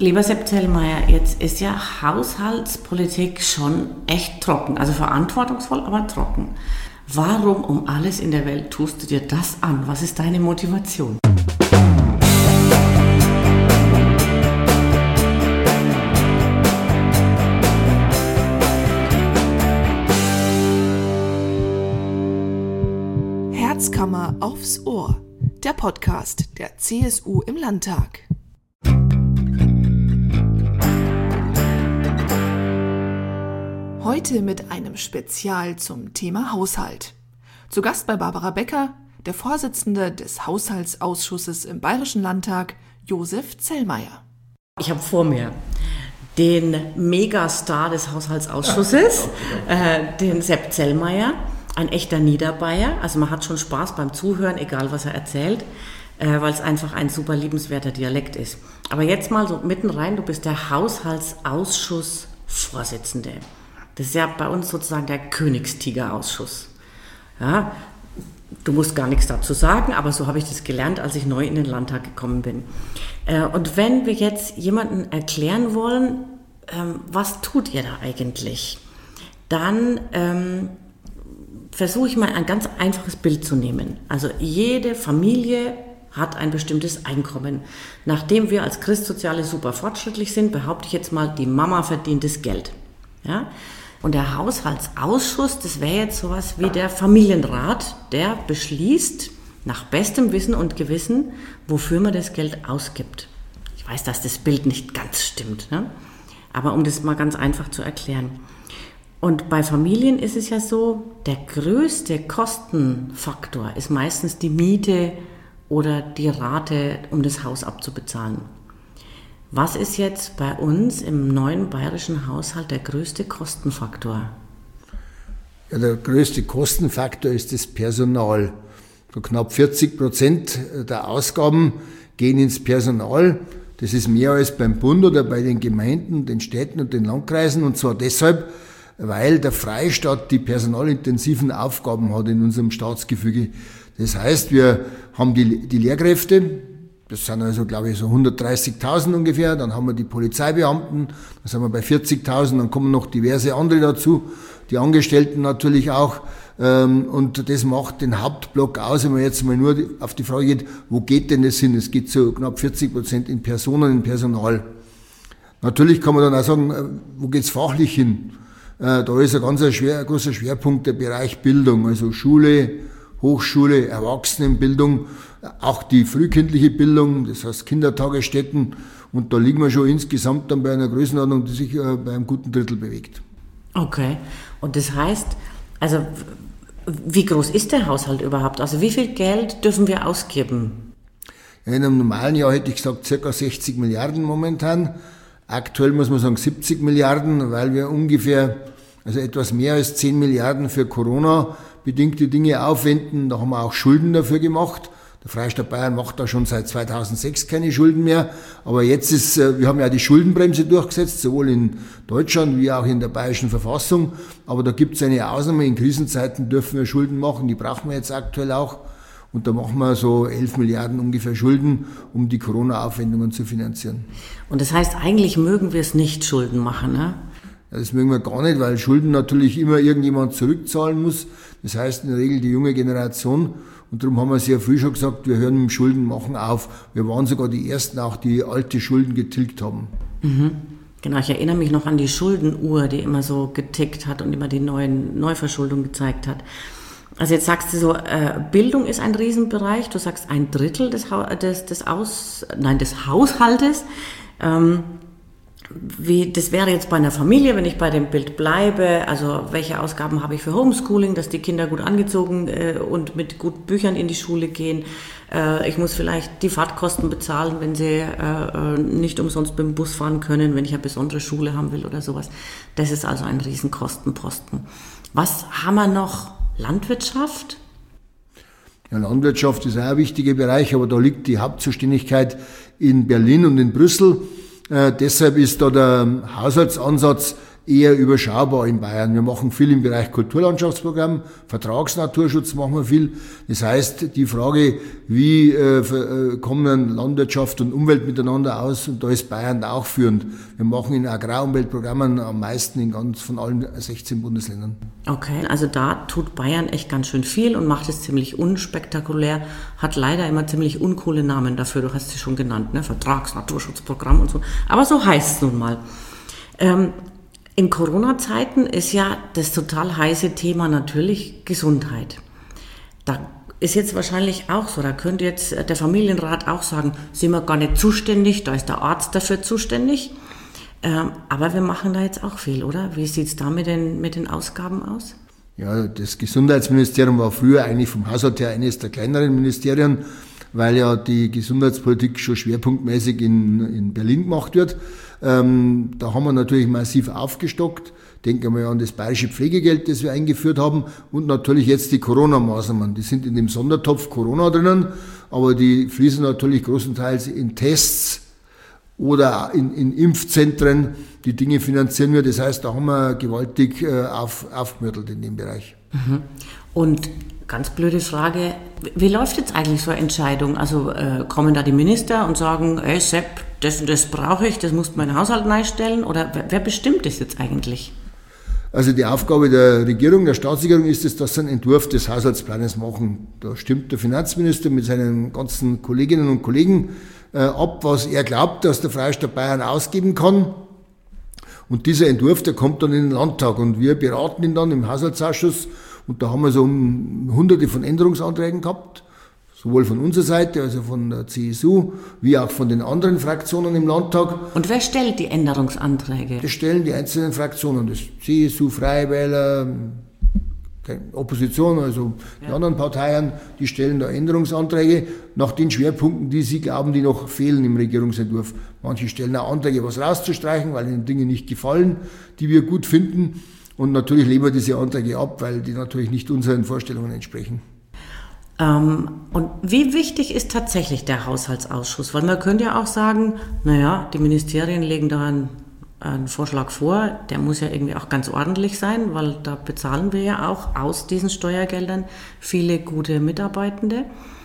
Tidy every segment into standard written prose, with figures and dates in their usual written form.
Lieber Sepp Zellmeier, jetzt ist ja Haushaltspolitik schon echt trocken, also verantwortungsvoll, aber trocken. Warum um alles in der Welt tust du dir das an? Was ist deine Motivation? Herzkammer aufs Ohr, der Podcast der CSU im Landtag. Heute mit einem Spezial zum Thema Haushalt. Zu Gast bei Barbara Becker, der Vorsitzende des Haushaltsausschusses im Bayerischen Landtag, Josef Zellmeier. Ich habe vor mir den Megastar des Haushaltsausschusses, den Sepp Zellmeier. Ein echter Niederbayer, also man hat schon Spaß beim Zuhören, egal was er erzählt, weil es einfach ein super liebenswerter Dialekt ist. Aber jetzt mal so mitten rein, du bist der Haushaltsausschussvorsitzende. Das ist ja bei uns sozusagen der Königstigerausschuss. Ja, du musst gar nichts dazu sagen, aber so habe ich das gelernt, als ich neu in den Landtag gekommen bin. Und wenn wir jetzt jemandem erklären wollen, was tut ihr da eigentlich, dann versuche ich mal ein ganz einfaches Bild zu nehmen. Also jede Familie hat ein bestimmtes Einkommen. Nachdem wir als Christsoziale super fortschrittlich sind, behaupte ich jetzt mal, die Mama verdient das Geld. Ja? Und der Haushaltsausschuss, das wäre jetzt sowas wie der Familienrat, der beschließt nach bestem Wissen und Gewissen, wofür man das Geld ausgibt. Ich weiß, dass das Bild nicht ganz stimmt, ne? Aber um das mal ganz einfach zu erklären. Und bei Familien ist es ja so, der größte Kostenfaktor ist meistens die Miete oder die Rate, um das Haus abzubezahlen. Was ist jetzt bei uns im neuen bayerischen Haushalt der größte Kostenfaktor? Ja, der größte Kostenfaktor ist das Personal. So knapp 40% der Ausgaben gehen ins Personal. Das ist mehr als beim Bund oder bei den Gemeinden, den Städten und den Landkreisen. Und zwar deshalb, weil der Freistaat die personalintensiven Aufgaben hat in unserem Staatsgefüge. Das heißt, wir haben die Lehrkräfte, das sind also, glaube ich, so 130.000 ungefähr, dann haben wir die Polizeibeamten, dann sind wir bei 40.000, dann kommen noch diverse andere dazu, die Angestellten natürlich auch, und das macht den Hauptblock aus, wenn man jetzt mal nur auf die Frage geht, wo geht denn das hin? Es geht so knapp 40% in Personen, in Personal. Natürlich kann man dann auch sagen, wo geht's fachlich hin? Da ist ein großer Schwerpunkt der Bereich Bildung, also Schule, Hochschule, Erwachsenenbildung, auch die frühkindliche Bildung, das heißt Kindertagesstätten. Und da liegen wir schon insgesamt dann bei einer Größenordnung, die sich bei einem guten Drittel bewegt. Okay, und das heißt, also wie groß ist der Haushalt überhaupt? Also wie viel Geld dürfen wir ausgeben? Ja, in einem normalen Jahr hätte ich gesagt ca. 60 Milliarden momentan. Aktuell muss man sagen 70 Milliarden, weil wir ungefähr, also etwas mehr als 10 Milliarden für Corona-bedingte Dinge aufwenden. Da haben wir auch Schulden dafür gemacht. Der Freistaat Bayern macht da schon seit 2006 keine Schulden mehr. Aber jetzt wir haben ja die Schuldenbremse durchgesetzt, sowohl in Deutschland wie auch in der bayerischen Verfassung. Aber da gibt es eine Ausnahme. In Krisenzeiten dürfen wir Schulden machen. Die brauchen wir jetzt aktuell auch. Und da machen wir so 11 Milliarden ungefähr Schulden, um die Corona-Aufwendungen zu finanzieren. Und das heißt, eigentlich mögen wir es nicht Schulden machen, ne? Ja, das mögen wir gar nicht, weil Schulden natürlich immer irgendjemand zurückzahlen muss. Das heißt in der Regel die junge Generation. Und darum haben wir sehr früh schon gesagt, wir hören mit dem Schuldenmachen auf. Wir waren sogar die Ersten auch, die alte Schulden getilgt haben. Mhm. Genau, ich erinnere mich noch an die Schuldenuhr, die immer so getickt hat und immer die Neuverschuldung gezeigt hat. Also jetzt sagst du so, Bildung ist ein Riesenbereich, du sagst ein Drittel des Haushaltes. Das wäre jetzt bei einer Familie, wenn ich bei dem Bild bleibe, also welche Ausgaben habe ich für Homeschooling, dass die Kinder gut angezogen und mit guten Büchern in die Schule gehen. Ich muss vielleicht die Fahrtkosten bezahlen, wenn sie nicht umsonst mit dem Bus fahren können, wenn ich eine besondere Schule haben will oder sowas. Das ist also ein Riesenkostenposten. Was haben wir noch? Landwirtschaft? Ja, Landwirtschaft ist auch ein wichtiger Bereich, aber da liegt die Hauptzuständigkeit in Berlin und in Brüssel. Deshalb ist da der Haushaltsansatz eher überschaubar in Bayern. Wir machen viel im Bereich Kulturlandschaftsprogramm, Vertragsnaturschutz machen wir viel. Das heißt, die Frage, wie kommen Landwirtschaft und Umwelt miteinander aus, und da ist Bayern auch führend. Wir machen in Agrarumweltprogrammen am meisten von allen 16 Bundesländern. Okay, also da tut Bayern echt ganz schön viel und macht es ziemlich unspektakulär, hat leider immer ziemlich uncoole Namen dafür, du hast sie schon genannt, ne? Vertragsnaturschutzprogramm und so, aber so heißt es nun mal. In Corona-Zeiten ist ja das total heiße Thema natürlich Gesundheit. Da ist jetzt wahrscheinlich auch so, da könnte jetzt der Familienrat auch sagen, sind wir gar nicht zuständig, da ist der Arzt dafür zuständig. Aber wir machen da jetzt auch viel, oder? Wie sieht es da mit den Ausgaben aus? Ja, das Gesundheitsministerium war früher eigentlich vom Haushalt her eines der kleineren Ministerien, weil ja die Gesundheitspolitik schon schwerpunktmäßig in Berlin gemacht wird. Da haben wir natürlich massiv aufgestockt. Denken wir an das bayerische Pflegegeld, das wir eingeführt haben, und natürlich jetzt die Corona-Maßnahmen. Die sind in dem Sondertopf Corona drinnen, aber die fließen natürlich großenteils in Tests oder in Impfzentren. Die Dinge finanzieren wir. Das heißt, da haben wir gewaltig aufgemürtelt in dem Bereich. Und ganz blöde Frage, wie läuft jetzt eigentlich so eine Entscheidung? Also kommen da die Minister und sagen, ey Sepp, das und das brauche ich, das muss mein Haushalt einstellen? Oder wer bestimmt das jetzt eigentlich? Also die Aufgabe der Regierung, der Staatsregierung ist es, dass sie einen Entwurf des Haushaltsplanes machen. Da stimmt der Finanzminister mit seinen ganzen Kolleginnen und Kollegen ab, was er glaubt, dass der Freistaat Bayern ausgeben kann. Und dieser Entwurf, der kommt dann in den Landtag und wir beraten ihn dann im Haushaltsausschuss. Und da haben wir so hunderte von Änderungsanträgen gehabt, sowohl von unserer Seite, also von der CSU, wie auch von den anderen Fraktionen im Landtag. Und wer stellt die Änderungsanträge? Das stellen die einzelnen Fraktionen, das CSU, Freie Wähler, Opposition, also die anderen Parteien, die stellen da Änderungsanträge nach den Schwerpunkten, die sie glauben, die noch fehlen im Regierungsentwurf. Manche stellen auch Anträge, was rauszustreichen, weil ihnen Dinge nicht gefallen, die wir gut finden. Und natürlich lehnen wir diese Anträge ab, weil die natürlich nicht unseren Vorstellungen entsprechen. Und wie wichtig ist tatsächlich der Haushaltsausschuss? Weil man könnte ja auch sagen, naja, die Ministerien legen da einen Vorschlag vor, der muss ja irgendwie auch ganz ordentlich sein, weil da bezahlen wir ja auch aus diesen Steuergeldern viele gute Mitarbeitende.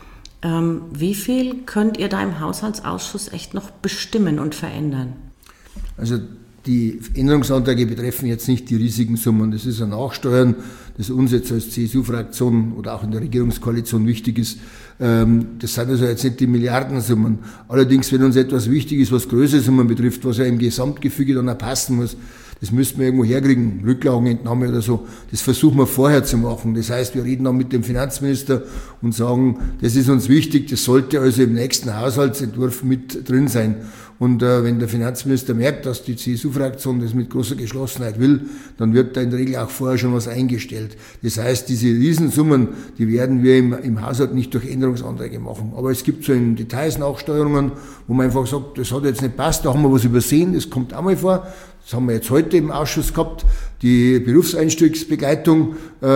Wie viel könnt ihr da im Haushaltsausschuss echt noch bestimmen und verändern? Also die Änderungsanträge betreffen jetzt nicht die riesigen Summen. Das ist ein Nachsteuern, das uns jetzt als CSU-Fraktion oder auch in der Regierungskoalition wichtig ist. Das sind also jetzt nicht die Milliardensummen. Allerdings, wenn uns etwas wichtig ist, was größere Summen betrifft, was ja im Gesamtgefüge dann auch passen muss, das müssten wir irgendwo herkriegen, Rücklagenentnahme oder so. Das versuchen wir vorher zu machen. Das heißt, wir reden dann mit dem Finanzminister und sagen, das ist uns wichtig, das sollte also im nächsten Haushaltsentwurf mit drin sein. Und wenn der Finanzminister merkt, dass die CSU-Fraktion das mit großer Geschlossenheit will, dann wird da in der Regel auch vorher schon was eingestellt. Das heißt, diese Riesensummen, die werden wir im Haushalt nicht durch Änderungsanträge machen. Aber es gibt so in Details Nachsteuerungen, wo man einfach sagt, das hat jetzt nicht passt, da haben wir was übersehen, das kommt auch mal vor. Das haben wir jetzt heute im Ausschuss gehabt, die Berufseinstiegsbegleitung,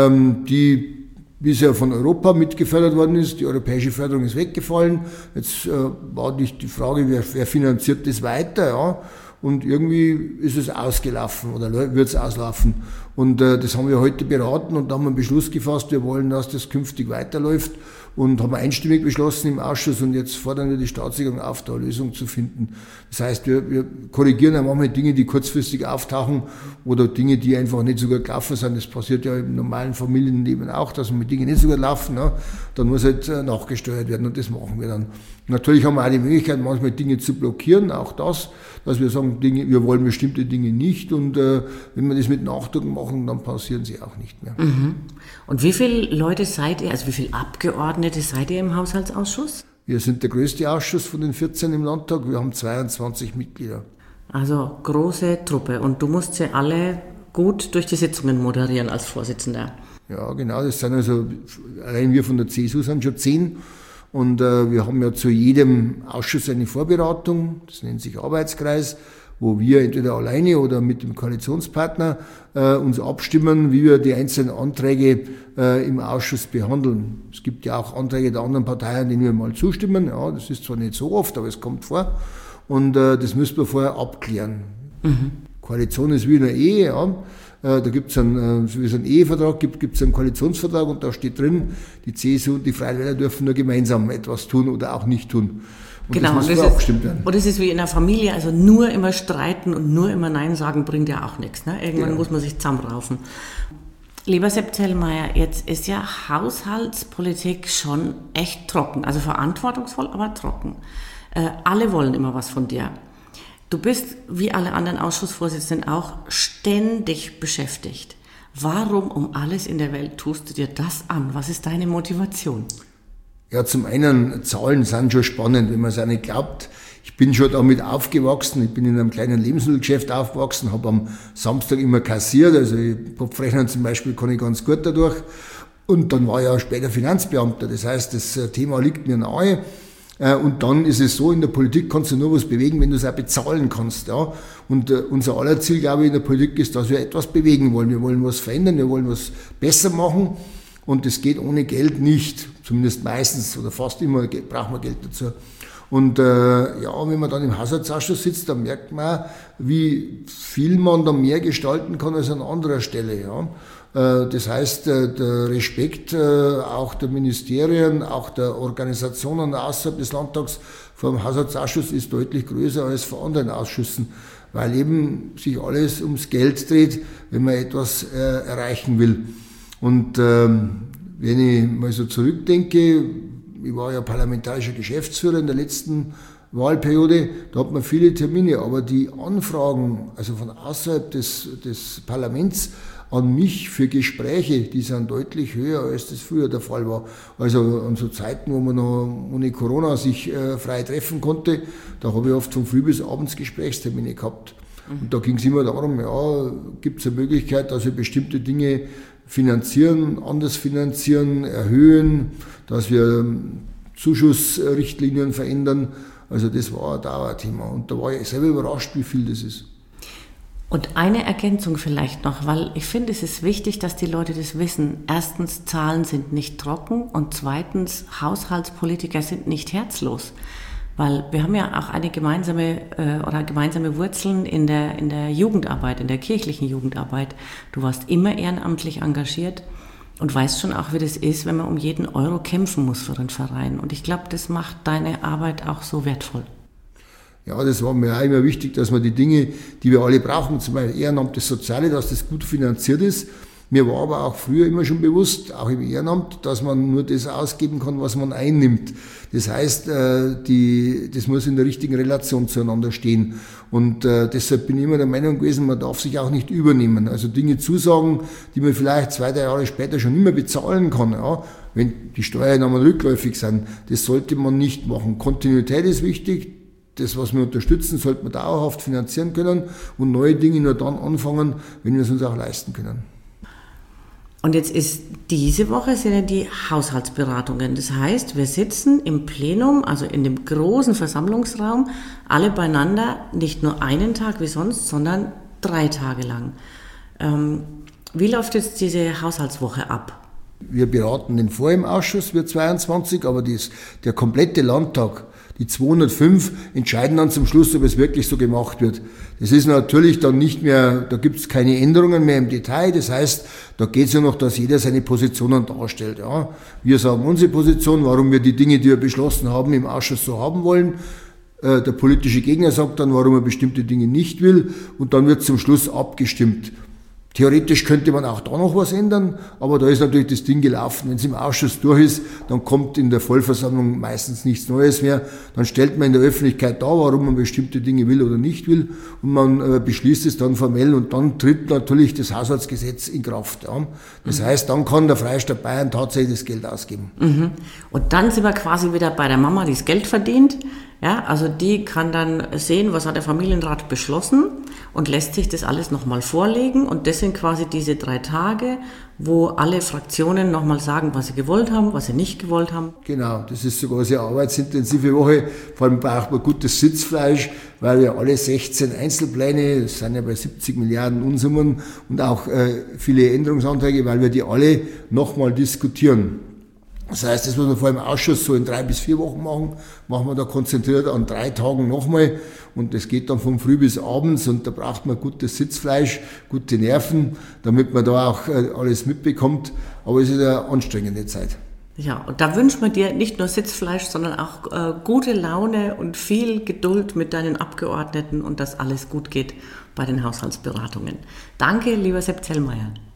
die bisher von Europa mitgefördert worden ist. Die europäische Förderung ist weggefallen. Jetzt war die Frage, wer finanziert das weiter? Ja? Und irgendwie ist es ausgelaufen oder wird es auslaufen. Und das haben wir heute beraten und da haben wir einen Beschluss gefasst, wir wollen, dass das künftig weiterläuft und haben einstimmig beschlossen im Ausschuss und jetzt fordern wir die Staatsregierung auf, da eine Lösung zu finden. Das heißt, wir korrigieren auch manchmal Dinge, die kurzfristig auftauchen oder Dinge, die einfach nicht so gut gelaufen sind. Das passiert ja im normalen Familienleben auch, dass mit Dingen nicht so gut laufen. Ja. Dann muss halt nachgesteuert werden und das machen wir dann. Natürlich haben wir auch die Möglichkeit, manchmal Dinge zu blockieren, auch das, dass wir sagen, wir wollen bestimmte Dinge nicht und wenn wir das mit Nachdruck machen, dann passieren sie auch nicht mehr. Mhm. Und wie viele Leute seid ihr, also wie viele Abgeordnete seid ihr im Haushaltsausschuss? Wir sind der größte Ausschuss von den 14 im Landtag, wir haben 22 Mitglieder. Also große Truppe und du musst sie alle gut durch die Sitzungen moderieren als Vorsitzender. Ja, genau, das sind also, allein wir von der CSU sind schon 10. Und wir haben ja zu jedem Ausschuss eine Vorberatung, das nennt sich Arbeitskreis, wo wir entweder alleine oder mit dem Koalitionspartner uns abstimmen, wie wir die einzelnen Anträge im Ausschuss behandeln. Es gibt ja auch Anträge der anderen Parteien, denen wir mal zustimmen. Ja, das ist zwar nicht so oft, aber es kommt vor. Und das müssen wir vorher abklären. Mhm. Koalition ist wie in einer Ehe, ja. Da gibt es einen Ehevertrag, gibt es einen Koalitionsvertrag und da steht drin, die CSU und die Freien Wähler dürfen nur gemeinsam etwas tun oder auch nicht tun. Und genau, das muss abgestimmt werden. Und es ist wie in der Familie, also nur immer streiten und nur immer Nein sagen bringt ja auch nichts. Ne? Irgendwann muss man sich zusammenraufen. Lieber Sepp Zellmayer, jetzt ist ja Haushaltspolitik schon echt trocken, also verantwortungsvoll, aber trocken. Alle wollen immer was von dir. Du bist, wie alle anderen Ausschussvorsitzenden auch, ständig beschäftigt. Warum um alles in der Welt tust du dir das an? Was ist deine Motivation? Ja, zum einen, Zahlen sind schon spannend, wenn man es auch nicht glaubt. Ich bin schon damit aufgewachsen, ich bin in einem kleinen Lebensmittelgeschäft aufgewachsen, habe am Samstag immer kassiert, also Kopfrechnen zum Beispiel kann ich ganz gut dadurch. Und dann war ich auch später Finanzbeamter, das heißt, das Thema liegt mir nahe. Und dann ist es so, in der Politik kannst du nur was bewegen, wenn du es auch bezahlen kannst. Ja. Und unser aller Ziel, glaube ich, in der Politik ist, dass wir etwas bewegen wollen. Wir wollen was verändern, wir wollen was besser machen. Und das geht ohne Geld nicht. Zumindest meistens oder fast immer braucht man Geld dazu. Und wenn man dann im Haushaltsausschuss sitzt, dann merkt man, wie viel man da mehr gestalten kann als an anderer Stelle. Ja. Das heißt, der Respekt auch der Ministerien, auch der Organisationen außerhalb des Landtags vor dem Haushaltsausschuss ist deutlich größer als vor anderen Ausschüssen, weil eben sich alles ums Geld dreht, wenn man etwas erreichen will. Und wenn ich mal so zurückdenke, ich war ja parlamentarischer Geschäftsführer in der letzten Wahlperiode, da hat man viele Termine, aber die Anfragen, also von außerhalb des Parlaments, an mich für Gespräche, die sind deutlich höher, als das früher der Fall war. Also an so Zeiten, wo man noch ohne Corona sich frei treffen konnte, da habe ich oft von früh bis abends Gesprächstermine gehabt. Und da ging es immer darum, gibt es eine Möglichkeit, dass wir bestimmte Dinge finanzieren, anders finanzieren, erhöhen, dass wir Zuschussrichtlinien verändern. Also das war ein Dauerthema. Und da war ich selber überrascht, wie viel das ist. Und eine Ergänzung vielleicht noch, weil ich finde, es ist wichtig, dass die Leute das wissen. Erstens, Zahlen sind nicht trocken und zweitens, Haushaltspolitiker sind nicht herzlos. Weil wir haben ja auch eine gemeinsame Wurzeln in der Jugendarbeit, in der kirchlichen Jugendarbeit. Du warst immer ehrenamtlich engagiert und weißt schon auch, wie das ist, wenn man um jeden Euro kämpfen muss für den Verein. Und ich glaube, das macht deine Arbeit auch so wertvoll. Ja, das war mir auch immer wichtig, dass wir die Dinge, die wir alle brauchen, zum Beispiel Ehrenamt, das Soziale, dass das gut finanziert ist. Mir war aber auch früher immer schon bewusst, auch im Ehrenamt, dass man nur das ausgeben kann, was man einnimmt. Das heißt, das muss in der richtigen Relation zueinander stehen. Und deshalb bin ich immer der Meinung gewesen, man darf sich auch nicht übernehmen. Also Dinge zusagen, die man vielleicht 2-3 Jahre später schon nicht mehr bezahlen kann, ja, wenn die Steuereinnahmen rückläufig sind. Das sollte man nicht machen. Kontinuität ist wichtig. Das, was wir unterstützen, sollte man dauerhaft finanzieren können und neue Dinge nur dann anfangen, wenn wir es uns auch leisten können. Und jetzt ist diese Woche sind ja die Haushaltsberatungen. Das heißt, wir sitzen im Plenum, also in dem großen Versammlungsraum, alle beieinander, nicht nur einen Tag wie sonst, sondern 3 Tage lang. Wie läuft jetzt diese Haushaltswoche ab? Wir beraten den vor im Ausschuss, wir 22, aber der komplette Landtag, die 205, entscheiden dann zum Schluss, ob es wirklich so gemacht wird. Das ist natürlich dann nicht mehr, da gibt es keine Änderungen mehr im Detail. Das heißt, da geht es ja noch, dass jeder seine Positionen darstellt. Ja. Wir sagen unsere Position, warum wir die Dinge, die wir beschlossen haben, im Ausschuss so haben wollen. Der politische Gegner sagt dann, warum er bestimmte Dinge nicht will. Und dann wird zum Schluss abgestimmt. Theoretisch könnte man auch da noch was ändern, aber da ist natürlich das Ding gelaufen. Wenn es im Ausschuss durch ist, dann kommt in der Vollversammlung meistens nichts Neues mehr. Dann stellt man in der Öffentlichkeit dar, warum man bestimmte Dinge will oder nicht will und man beschließt es dann formell und dann tritt natürlich das Haushaltsgesetz in Kraft. Ja. Das heißt, dann kann der Freistaat Bayern tatsächlich das Geld ausgeben. Mhm. Und dann sind wir quasi wieder bei der Mama, die das Geld verdient. Ja, also die kann dann sehen, was hat der Familienrat beschlossen und lässt sich das alles nochmal vorlegen. Und das sind quasi diese 3 Tage, wo alle Fraktionen nochmal sagen, was sie gewollt haben, was sie nicht gewollt haben. Genau, das ist sogar eine sehr arbeitsintensive Woche. Vor allem braucht man gutes Sitzfleisch, weil wir alle 16 Einzelpläne, das sind ja bei 70 Milliarden Unsummen und auch viele Änderungsanträge, weil wir die alle nochmal diskutieren. Das heißt, das, was wir vor dem Ausschuss so in 3 bis 4 Wochen machen, machen wir da konzentriert an 3 Tagen nochmal. Und das geht dann von früh bis abends und da braucht man gutes Sitzfleisch, gute Nerven, damit man da auch alles mitbekommt. Aber es ist eine anstrengende Zeit. Ja, und da wünschen wir dir nicht nur Sitzfleisch, sondern auch gute Laune und viel Geduld mit deinen Abgeordneten und dass alles gut geht bei den Haushaltsberatungen. Danke, lieber Sepp Zellmayer.